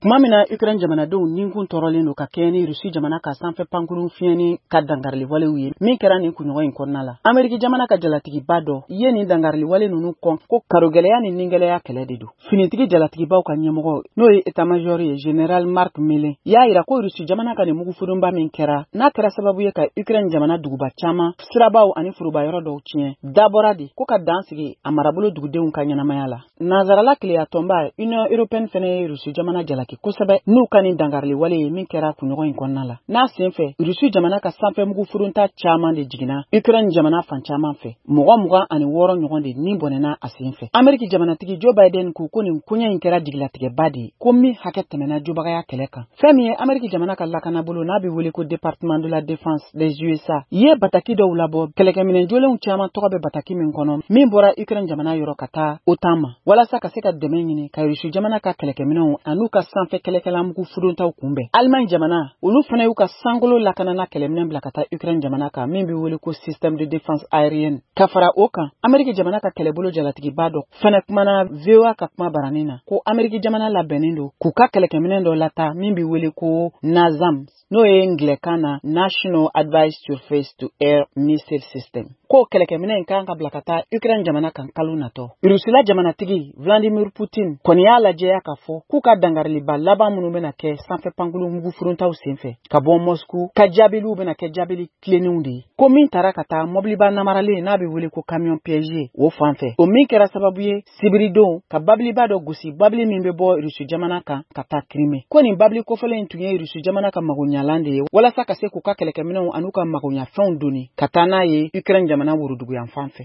Kuma min na Ukraine jamanadenw ni kun tɔɔrɔlen don ka kɛ ni Rusi jamana ka sanfɛ pankurun fiɲɛni ka dangariliwalew ye min kɛra nin kunɲɔgɔn in kɔnɔna la. Ameriki jamana ka jalatigiba dɔ ye nin dangariliwale ninnu kɔn ko karogɛlɛya ni ningɛlɛya kɛlɛ de don. Finitigi jalatigibaw ka ɲɛmɔgɔ n'o ye état-major ye General Mark Milley y'a yira ko Rusi jamana ka nin mugufurunba min kɛra n'a kɛra sababu ye ka Ukraine jamana duguba caman sirabaw ani furuba yɔrɔ dɔw tiɲɛ dabɔra de ko ka dan sigi a marabolo dugudenw ka ɲɛnamaya la. Nazarala kileya tɔnba Union Européenne fɛnɛ ye Rusi jamana jalaki kosɛbɛ n'u ka nin dangariliwale ye min kɛra kunɲɔgɔn in kɔnɔna la. N'a senfɛ Rusi jamana ka sanfɛ mugufurunta caman de jiginna Ukraine jamana fan caman fɛ. Mɔgɔ 26 ɲɔgɔn de nin bɔnɛna a senfɛ. Ameriki jamanatigi Joe Biden ko nin kuɲa in kɛra jigilatigɛba de ye ko min hakɛ tɛmɛna jobagaya kɛlɛ kan. Fɛn min ye Ameriki jamana ka lakanabolo n'a bɛ wele ko Département de la Défense des USA ye bataki dɔw labɔ kɛlɛkɛminɛ jolenw caman tɔgɔ bɛ bataki min kɔnɔ min bɔra Ukraine jamana yɔrɔ ka taa OTAN ma walasa ka se ka dɛmɛ ɲini ka Rusi jamana ka kɛlɛkɛminɛw an'u ka sanfɛ kɛlɛkɛla mugufuruntaw kunbɛn. Allemagne jamana olu fana y'u ka sankolo lakanana kɛlɛminɛ bila ka taa Ukraine jamana kan min bɛ wele ko système de défense aérienne. Ka fara o kan Ameriki jamana ka kɛlɛbolo jalatigiba dɔ fana kumana VOA ka kuma baranin na ko Ameriki jamana labɛnnen don k'u ka kɛlɛkɛminɛ dɔ lata min bɛ wele ko NASAMS n'o ye Anglɛkan na National Advanced Surface to Air Missile System. Ko kɛlɛkɛminɛ in kan ka bila ka taa Ukraine jamana kan kalo natɔ. Rusila jamanatigi Vladimir Putin kɔni y'a lajɛya ka fɔ k'u ka dangariliba laban minnu bɛna kɛ sanfɛ pankulu mugufuruntaw senfɛ ka bɔ Moscou ka jaabiliw bɛna kɛ jaabili tilennenw de ye. Ko min taara ka taa mobiliba namaralen n'a bɛ wele ko camion piégé o fan fɛ. O min kɛra sababu ye sibiridon ka babiliba dɔ gosi babili min bɛ bɔ Rusi jamana kan ka taa Crimée. Ko nin babili kɔfɛlen in tun ye Rusi jamana ka magoɲalan de ye walasa ka se k'u ka kɛlɛkɛminɛw an'u ka magoɲafɛnw doni ka taa n'a ye Ukraine jamana woroduguyan fan fɛ.